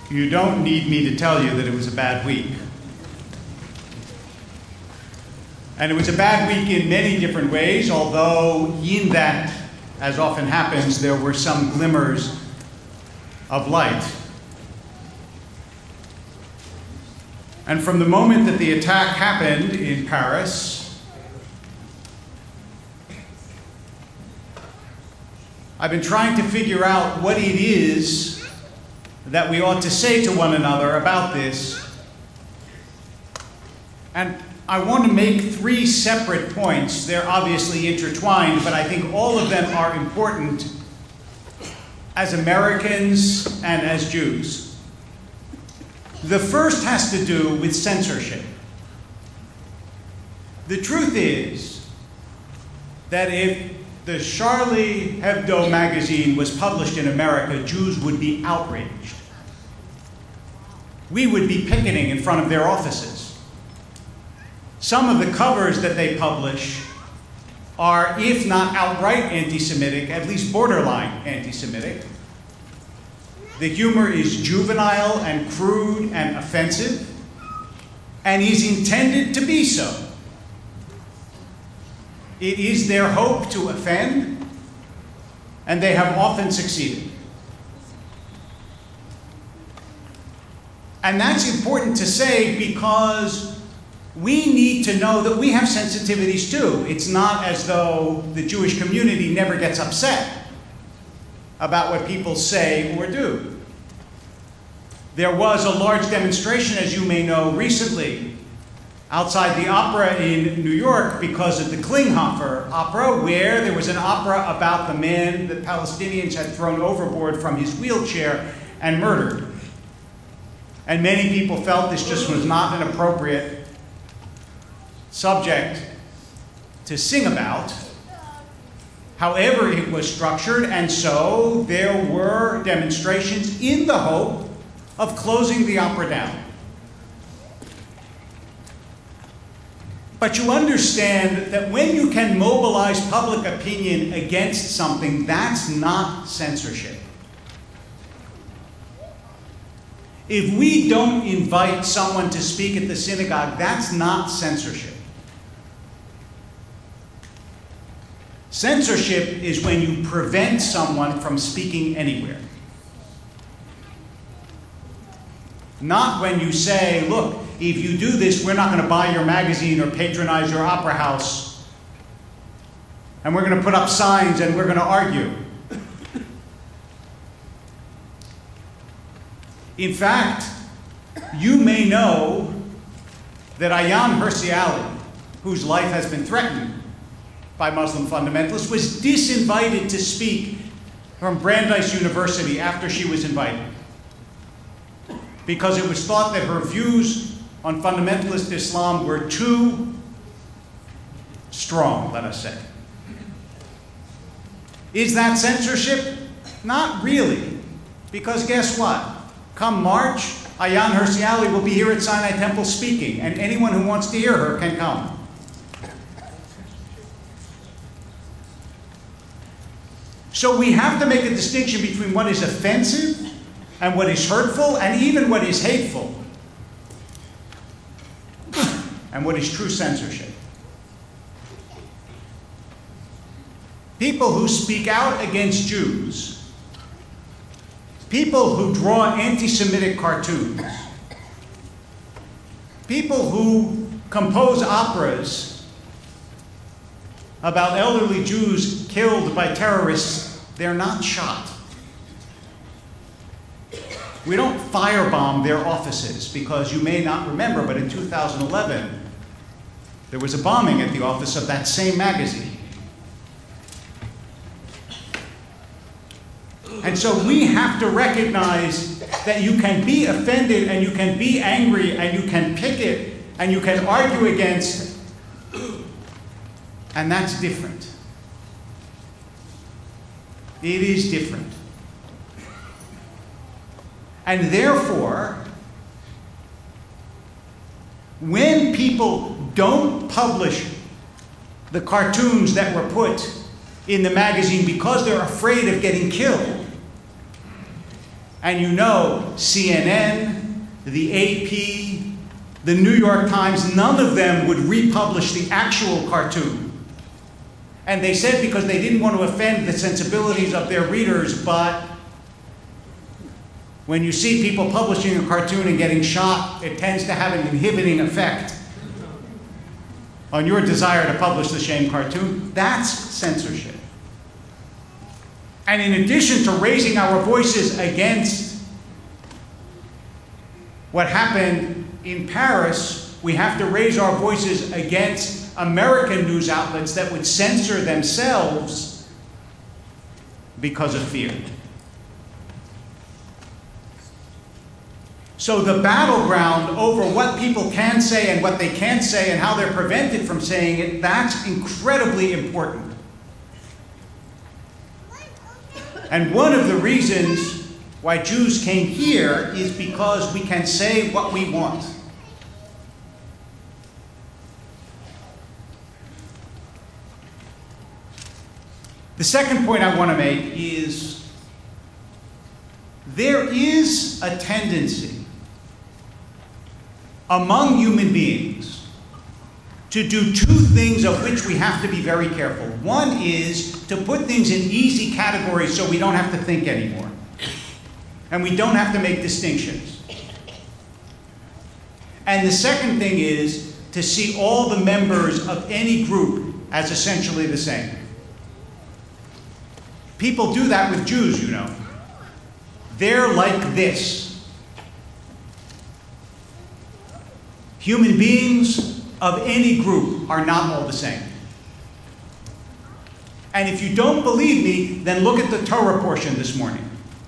You don't need me to tell you that it was a bad week. And it was a bad week in many different ways, although in that, as often happens, there were some glimmers of light. And from the moment that the attack happened in Paris, I've been trying to figure out what it is that we ought to say to one another about this. And I want to make three separate points. They're obviously intertwined, but I think all of them are important as Americans and as Jews. The first has to do with censorship. The truth is that if the Charlie Hebdo magazine was published in America, Jews would be outraged. We would be picketing in front of their offices. Some of the covers that they publish are, if not outright anti-Semitic, at least borderline anti-Semitic. The humor is juvenile and crude and offensive, and is intended to be so. It is their hope to offend, and they have often succeeded. And that's important to say because we need to know that we have sensitivities too. It's not as though the Jewish community never gets upset about what people say or do. There was a large demonstration, as you may know, recently outside the opera in New York because of the Klinghoffer opera, where there was an opera about the man that Palestinians had thrown overboard from his wheelchair and murdered. And many people felt this just was not an appropriate subject to sing about. However, it was structured, and so there were demonstrations in the hope of closing the opera down. But you understand that when you can mobilize public opinion against something, that's not censorship. If we don't invite someone to speak at the synagogue, that's not censorship. Censorship is when you prevent someone from speaking anywhere. Not when you say, look, if you do this, we're not going to buy your magazine or patronize your opera house. And we're going to put up signs and we're going to argue. In fact, you may know that Ayaan Hirsi Ali, whose life has been threatened by Muslim fundamentalists, was disinvited to speak from Brandeis University after she was invited, because it was thought that her views on fundamentalist Islam were too strong, let us say. Is that censorship? Not really, because guess what? Come March, Ayaan Hirsi Ali will be here at Sinai Temple speaking, and anyone who wants to hear her can come. So we have to make a distinction between what is offensive and what is hurtful and even what is hateful and what is true censorship. People who speak out against Jews, people who draw anti-Semitic cartoons, people who compose operas about elderly Jews killed by terrorists, they're not shot. We don't firebomb their offices, because you may not remember, but in 2011, there was a bombing at the office of that same magazine. And so we have to recognize that you can be offended and you can be angry and you can picket and you can argue against, and that's different. It is different. And therefore, when people don't publish the cartoons that were put in the magazine because they're afraid of getting killed, And you know, CNN, the AP, the New York Times, none of them would republish the actual cartoon. And they said because they didn't want to offend the sensibilities of their readers, but when you see people publishing a cartoon and getting shot, it tends to have an inhibiting effect on your desire to publish the same cartoon. That's censorship. And in addition to raising our voices against what happened in Paris, we have to raise our voices against American news outlets that would censor themselves because of fear. So the battleground over what people can say and what they can't say and how they're prevented from saying it, that's incredibly important. And one of the reasons why Jews came here is because we can say what we want. The second point I want to make is there is a tendency among human beings to do two things of which we have to be very careful. One is to put things in easy categories so we don't have to think anymore. And we don't have to make distinctions. And the second thing is to see all the members of any group as essentially the same. People do that with Jews, you know. They're like this. Human beings of any group are not all the same. And if you don't believe me, then look at the Torah portion this morning.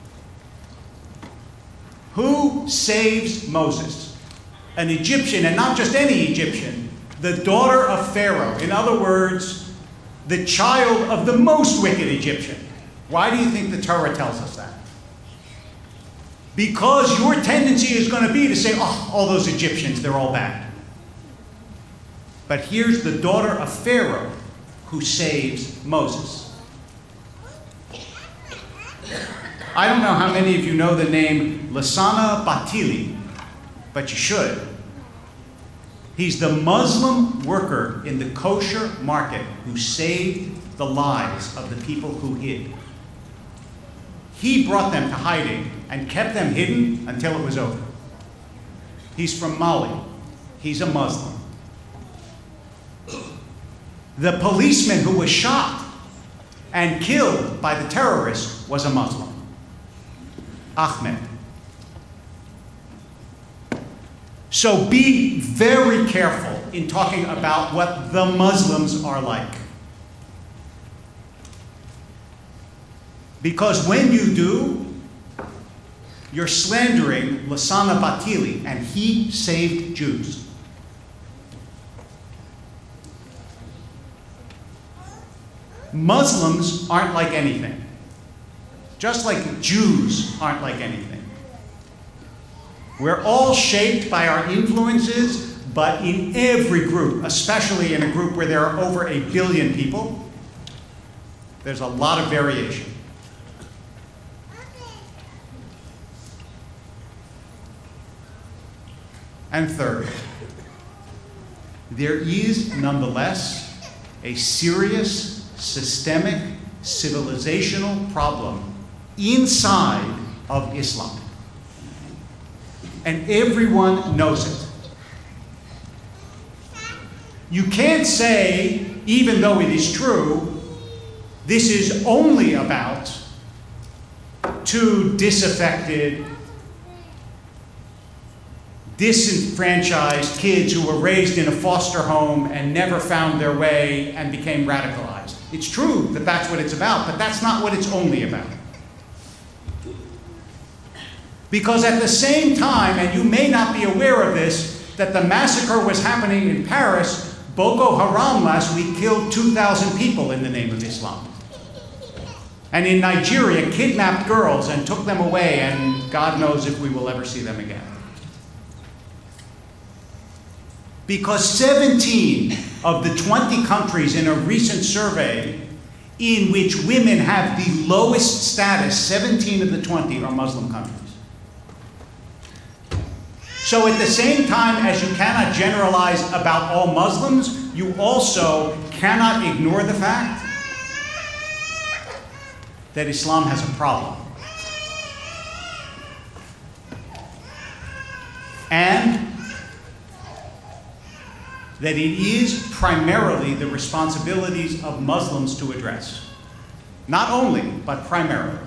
Who saves Moses? An Egyptian, and not just any Egyptian, the daughter of Pharaoh. In other words, the child of the most wicked Egyptian. Why do you think the Torah tells us that? Because your tendency is going to be to say, oh, all those Egyptians, they're all bad. But here's the daughter of Pharaoh who saves Moses. I don't know how many of you know the name Lassana Batili, but you should. He's the Muslim worker in the kosher market who saved the lives of the people who hid. He brought them to hiding and kept them hidden until it was over. He's from Mali. He's a Muslim. The policeman who was shot and killed by the terrorists was a Muslim, Ahmed. So be very careful in talking about what the Muslims are like. Because when you do, you're slandering Lassana Batili, and he saved Jews. Muslims aren't like anything, just like Jews aren't like anything. We're all shaped by our influences, but in every group, especially in a group where there are over 1 billion people, there's a lot of variation. And third, there is nonetheless a serious, systemic, civilizational problem inside of Islam. And everyone knows it. You can't say, even though it is true, this is only about two disaffected, disenfranchised kids who were raised in a foster home and never found their way and became radicalized. It's true that that's what it's about, but that's not what it's only about. Because at the same time, and you may not be aware of this, that the massacre was happening in Paris, Boko Haram last week killed 2,000 people in the name of Islam. And in Nigeria, kidnapped girls and took them away, and God knows if we will ever see them again. Because 17 of the 20 countries in a recent survey in which women have the lowest status, 17 of the 20 are Muslim countries. So at the same time as you cannot generalize about all Muslims, you also cannot ignore the fact that Islam has a problem. And that it is primarily the responsibilities of Muslims to address. Not only, but primarily.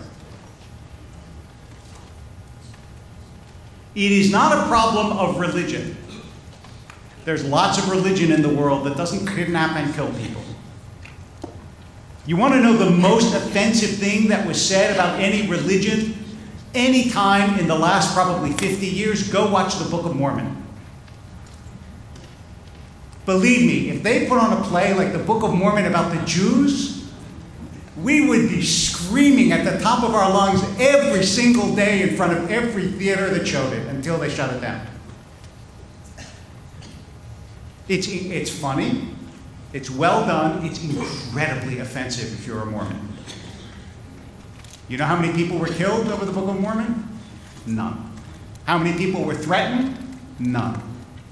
It is not a problem of religion. There's lots of religion in the world that doesn't kidnap and kill people. You want to know the most offensive thing that was said about any religion, any time in the last probably 50 years? Go watch the Book of Mormon. Believe me, if they put on a play like the Book of Mormon about the Jews, we would be screaming at the top of our lungs every single day in front of every theater that showed it until they shut it down. It's funny, it's well done, it's incredibly offensive if you're a Mormon. You know how many people were killed over the Book of Mormon? None. How many people were threatened? None.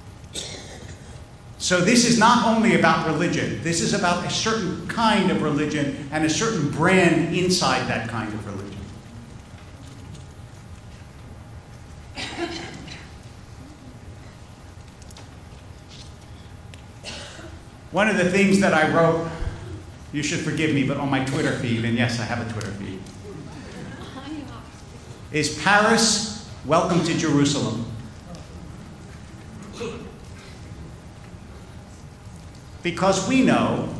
So this is not only about religion. This is about a certain kind of religion and a certain brand inside that kind of religion. One of the things that I wrote, you should forgive me, but on my Twitter feed, and yes, I have a Twitter feed, is Paris, welcome to Jerusalem. Because we know,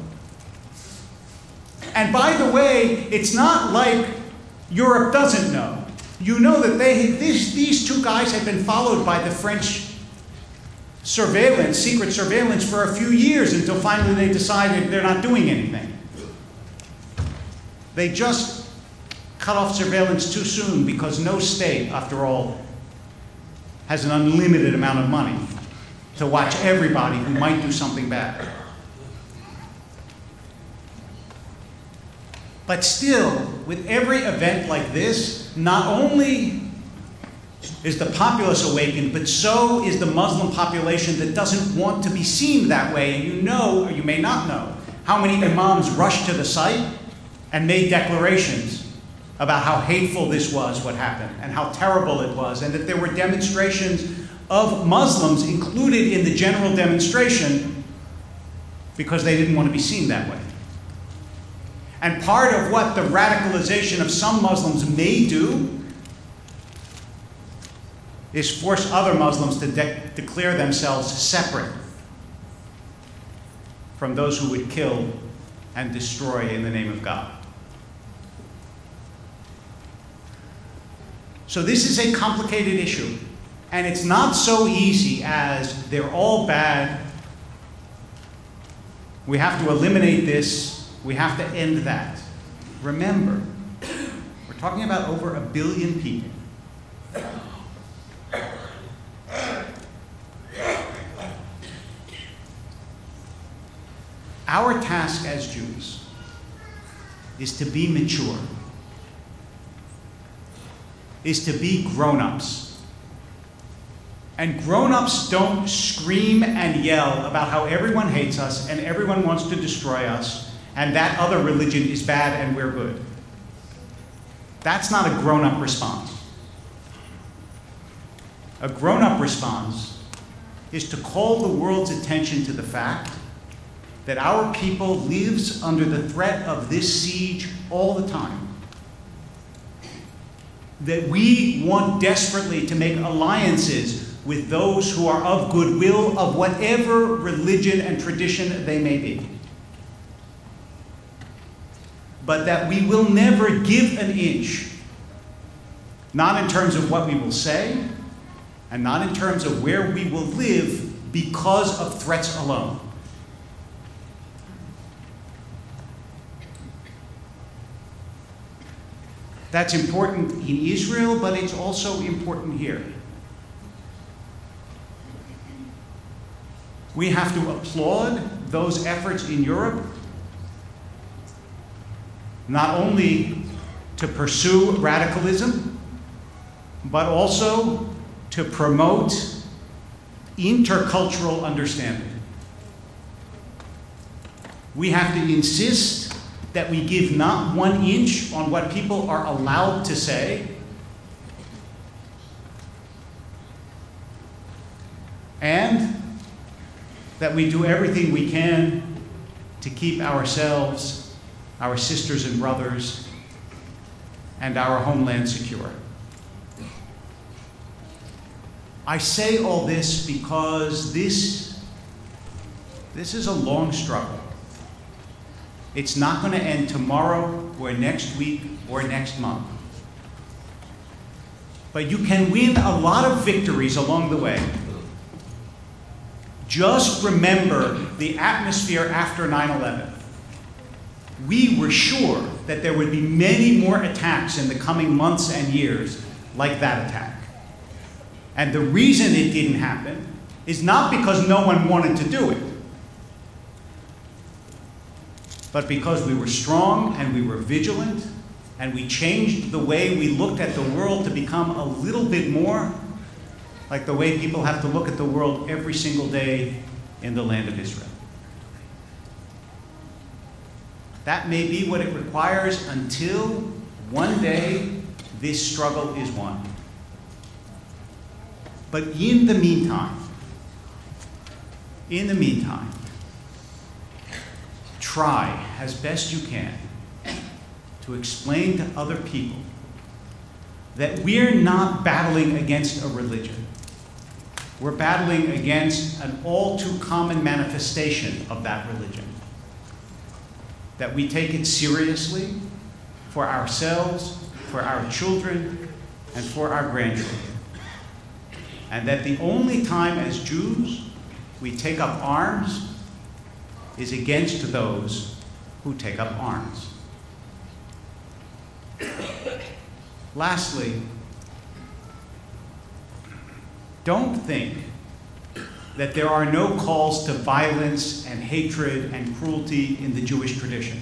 and by the way, it's not like Europe doesn't know. You know that these two guys had been followed by the French surveillance, secret surveillance, for a few years until finally they decided they're not doing anything. They just cut off surveillance too soon because no state, after all, has an unlimited amount of money to watch everybody who might do something bad. But still, with every event like this, not only is the populace awakened, but so is the Muslim population that doesn't want to be seen that way. And you know, or you may not know, how many imams rushed to the site and made declarations about how hateful this was, what happened, and how terrible it was, and that there were demonstrations of Muslims included in the general demonstration because they didn't want to be seen that way. And part of what the radicalization of some Muslims may do is force other Muslims to declare themselves separate from those who would kill and destroy in the name of God. So this is a complicated issue, and it's not so easy as they're all bad. We have to eliminate this. We have to end that. Remember, we're talking about over 1 billion people. Our task as Jews is to be mature, is to be grown-ups. And grown-ups don't scream and yell about how everyone hates us and everyone wants to destroy us and that other religion is bad and we're good. That's not a grown-up response. A grown-up response is to call the world's attention to the fact that our people lives under the threat of this siege all the time. That we want desperately to make alliances with those who are of goodwill, of whatever religion and tradition they may be. But that we will never give an inch, not in terms of what we will say, and not in terms of where we will live because of threats alone. That's important in Israel, but it's also important here. We have to applaud those efforts in Europe, not only to pursue radicalism, but also to promote intercultural understanding. We have to insist that we give not 1 inch on what people are allowed to say, and that we do everything we can to keep ourselves, our sisters and brothers, and our homeland secure. I say all this because this is a long struggle. It's not going to end tomorrow or next week or next month. But you can win a lot of victories along the way. Just remember the atmosphere after 9/11. We were sure that there would be many more attacks in the coming months and years like that attack. And the reason it didn't happen is not because no one wanted to do it, but because we were strong and we were vigilant and we changed the way we looked at the world to become a little bit more like the way people have to look at the world every single day in the land of Israel. That may be what it requires until one day this struggle is won. But in the meantime, try as best you can to explain to other people that we're not battling against a religion. We're battling against an all too common manifestation of that religion. That we take it seriously for ourselves, for our children, and for our grandchildren. And that the only time as Jews we take up arms is against those who take up arms. Lastly, don't think that there are no calls to violence and hatred and cruelty in the Jewish tradition.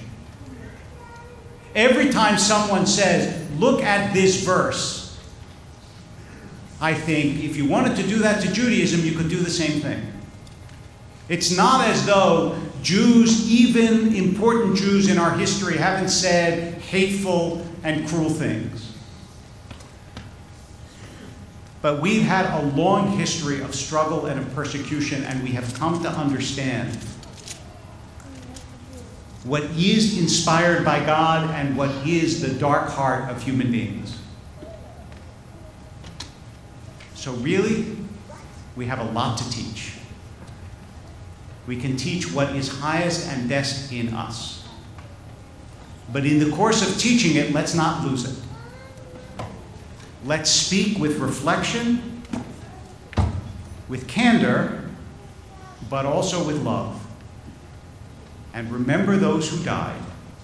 Every time someone says, look at this verse, I think if you wanted to do that to Judaism, you could do the same thing. It's not as though Jews, even important Jews in our history, haven't said hateful and cruel things. But we've had a long history of struggle and of persecution, and we have come to understand what is inspired by God and what is the dark heart of human beings. So really, we have a lot to teach. We can teach what is highest and best in us. But in the course of teaching it, let's not lose it. Let's speak with reflection, with candor, but also with love. And remember those who died.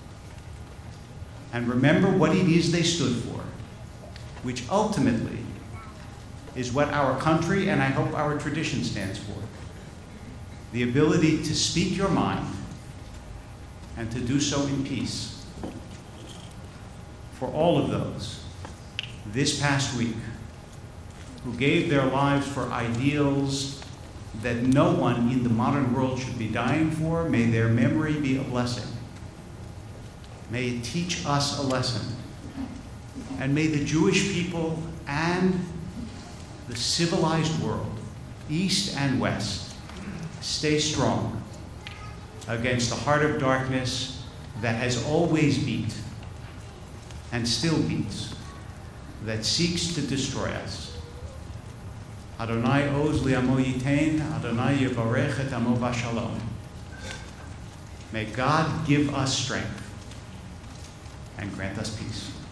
And remember what it is they stood for, which ultimately is what our country and I hope our tradition stands for. The ability to speak your mind and to do so in peace. For all of those, this past week, who gave their lives for ideals that no one in the modern world should be dying for, may their memory be a blessing. May it teach us a lesson. And may the Jewish people and the civilized world, East and West, stay strong against the heart of darkness that has always beat and still beats, that seeks to destroy us. Adonai oz li'amo yitain, Adonai yivarech et amo v'shalom. May God give us strength and grant us peace.